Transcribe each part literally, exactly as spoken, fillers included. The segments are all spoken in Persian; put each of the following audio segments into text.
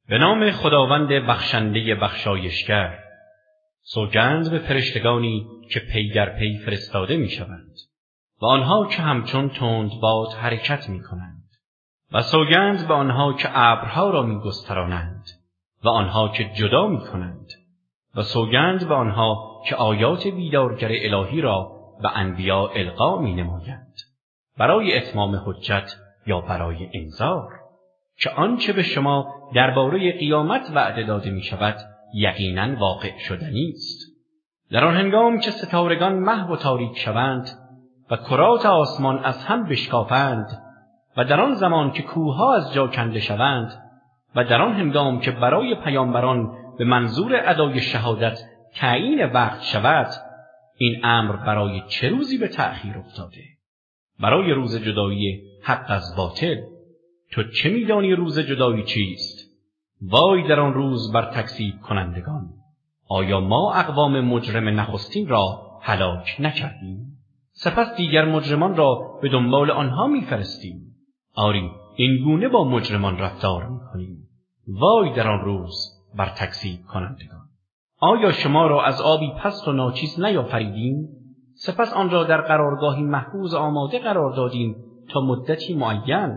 به نام خداوند بخشنده بخشایشگر. سوگند به فرشتگانی که پی در پی فرستاده می شوند و آنها که همچون تند باد حرکت می کنند و سوگند به آنها که ابرها را می گسترانند و آنها که جدا می کنند و سوگند به آنها که آیات بیدارگر الهی را به انبیا القا می نمایند برای اتمام حجت یا برای انذار که آنچه به شما درباره قیامت وعده داده می شود یقیناً واقع شدنی است. در آن هنگام که ستارگان محو و تاریک شوند و کرات آسمان از هم بشکافند و در آن زمان که کوهها از جا کنده شوند و در آن هنگام که برای پیامبران به منظور ادای شهادت تعیین وقت شود، این امر برای چه روزی به تأخیر افتاده؟ برای روز جدایی حق از باطل. تو چه می‌دانی روز جدایی چیست؟ وای در آن روز بر تکذیب کنندگان. آیا ما اقوام مجرم نخستین را هلاک نکردیم؟ سپس دیگر مجرمان را به دنبال آنها می‌فرستیم. آری این گونه با مجرمان رفتار می‌کنیم. وای در آن روز بر تکذیب کنندگان. آیا شما را از آبی پست و ناچیز نیافریدیم؟ سپس آن را در قرارگاهی محفوظ آماده قرار دادیم تا مدتی معین.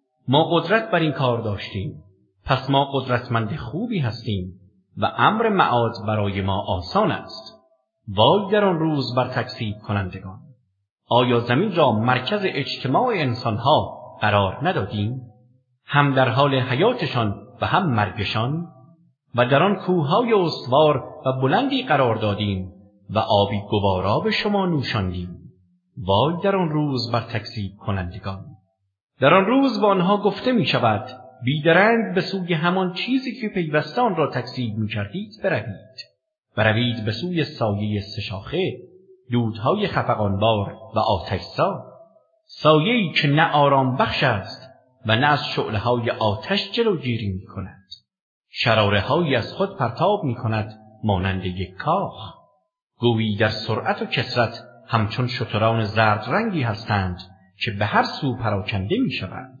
ما قدرت بر این کار داشتیم، پس ما قدرتمند خوبی هستیم و امر معاد برای ما آسان است. وای در آن روز بر تکذیب کنندگان. آیا زمین را مرکز اجتماع انسانها قرار ندادیم؟ هم در حال حیاتشان و هم مرگشان، و در آن کوههای استوار و بلندی قرار دادیم و آبی گوارا به شما نوشاندیم. وای در آن روز بر تکذیب کنندگان. در آن روز به آنها گفته می شود بیدرنگ به سوی همان چیزی که پیوسته آن را تکذیب می کردید بروید. بروید به سوی سایه سه‌شاخه، دودهای خفقانبار و آتش‌زا، سایه‌ای که نه آرام بخش است و نه از شعله‌های آتش جلوگیری می کند. شراره‌هایی از خود پرتاب می کند مانند یک کاخ. گویی در سرعت و کثرت همچون شتران زرد رنگی هستند که به هر سو پراکنده می شوند.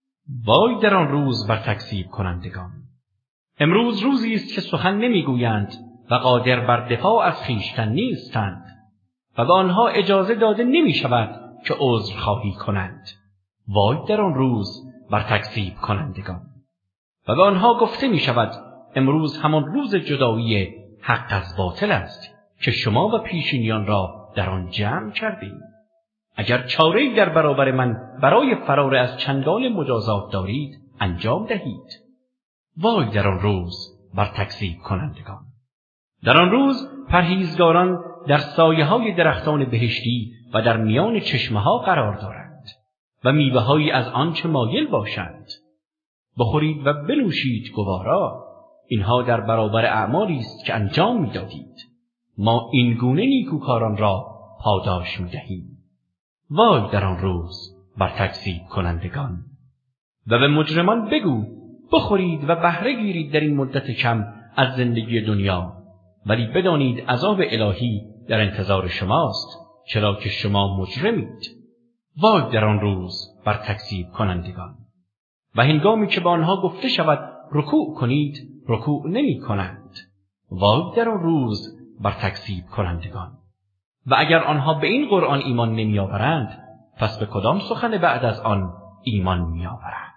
وای در آن روز بر تکذیب کنندگان. امروز روزی است که سخن نمی گویند و قادر بر دفاع از خویشتن نیستند و به آنها اجازه داده نمی شود که عذرخواهی کنند. وای در آن روز بر تکذیب کنندگان. و به آنها گفته می شود امروز همان روز جدایی حق از باطل است که شما و پیشینیان را در آن جمع کردید. اگر چاره‌ای در برابر من برای فرار از چنگال مجازات دارید انجام دهید. وای در آن روز بر تکذیب کنندگان. در آن روز پرهیزگاران در سایه‌های درختان بهشتی و در میان چشمه‌ها قرار دارند و میوه‌هایی از آنچه مایل باشند. بخورید و بنوشید گوارا. اینها در برابر اعمالی است که انجام می‌دادید. ما این گونه نیکوکاران را پاداش می‌دهیم. وای در آن روز بر تکذیب کنندگان. و به مجرمان بگو بخورید و بهره گیرید در این مدت کم از زندگی دنیا، ولی بدانید عذاب الهی در انتظار شماست، چرا که شما مجرمید. وای در آن روز بر تکذیب کنندگان. و هنگامی که به آنها گفته شود رکوع کنید رکوع نمی کنند. وای در آن روز بر تکذیب کنندگان. و اگر آنها به این قرآن ایمان نمی آورند پس به کدام سخن بعد از آن ایمان می آورند؟